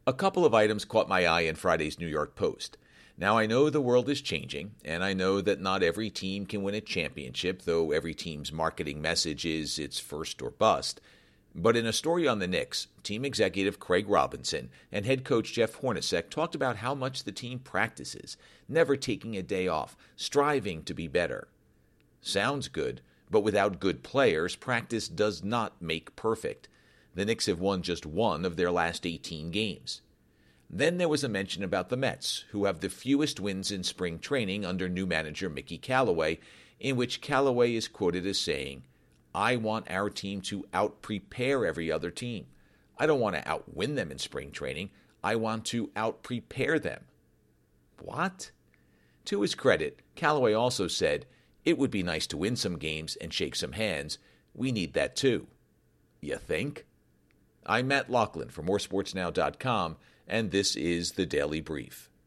A couple of items caught my eye in Friday's New York Post. Now, I know the world is changing, and I know that not every team can win a championship, though every team's marketing message is it's first or bust. But in a story on the Knicks, team executive Craig Robinson and head coach Jeff Hornacek talked about how much the team practices, never taking a day off, striving to be better. Sounds good, but without good players, practice does not make perfect. The Knicks have won just one of their last 18 games. Then there was a mention about the Mets, who have the fewest wins in spring training under new manager Mickey Callaway, in which Callaway is quoted as saying, "I want our team to out-prepare every other team. I don't want to outwin them in spring training. I want to out-prepare them." What? To his credit, Callaway also said, "It would be nice to win some games and shake some hands. We need that too." You think? I'm Matt Loughlin for MoreSportsNow.com, and this is The Daily Brief.